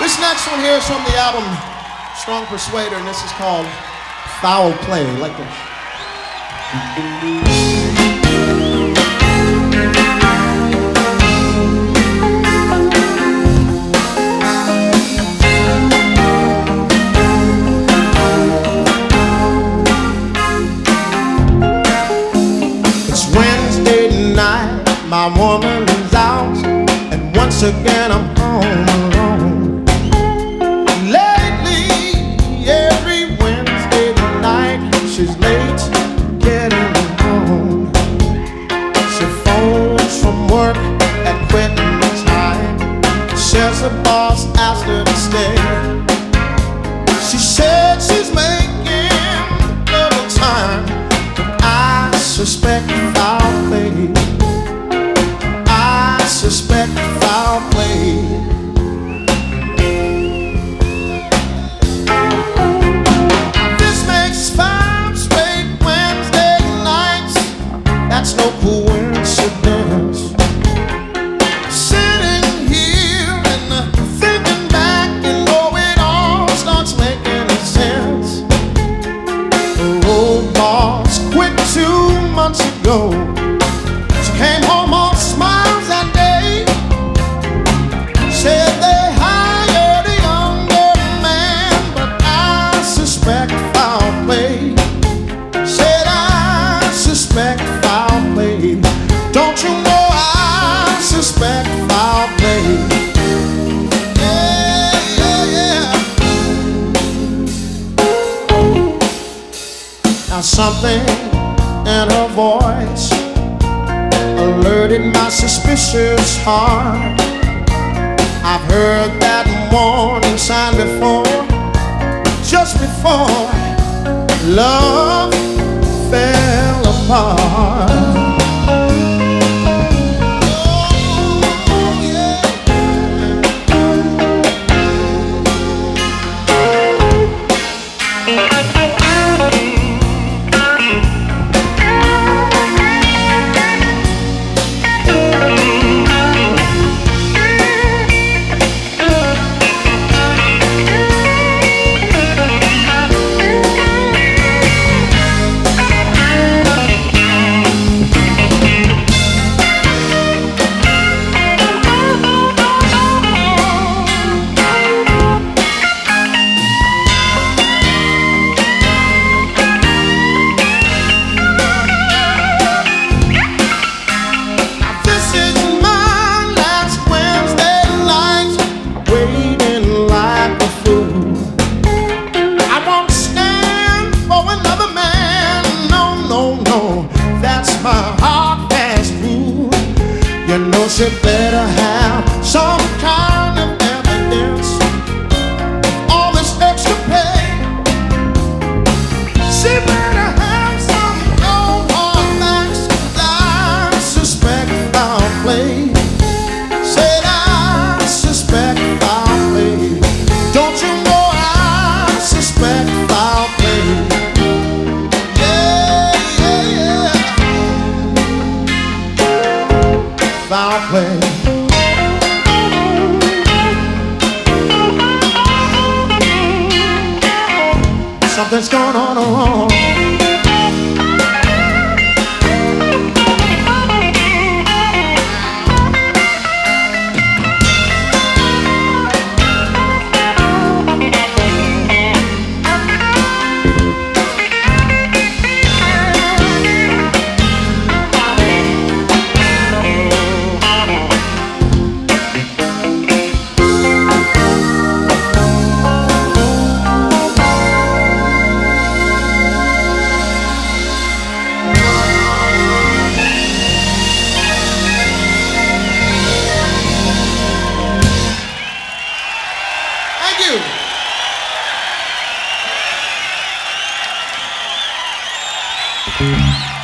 This next one here is from the album Strong Persuader, and this is called Foul Play, like this. It's Wednesday night, my woman is out, and once again I'm home alone. Lately, every Wednesday night, she's late getting home. She phones from work at quitting time, says the boss asked her to stay. She said she's making double time, but I suspect foul play. I suspect foul play. This makes 5 straight Wednesday nights. That's no coincidence. Sitting here and thinking back, you know it all starts making sense. The old boss quit 2 months ago. She came home all smiles that day. Said they hired a younger man, but I suspect foul play. Said I suspect foul play. Don't you know I suspect foul play? Yeah, yeah, yeah. Now something in her voice alerted my suspicious heart. I've heard that warning sign before, just before love fell apart. Oh, yeah. You know she better have some kind of evidence. All this extra pay, she better have some cold hard facts. I suspect foul play. Said I suspect foul play. Don't you know I suspect foul play? Yeah, yeah, yeah. Foul play. Something's going on wrong. Thank you.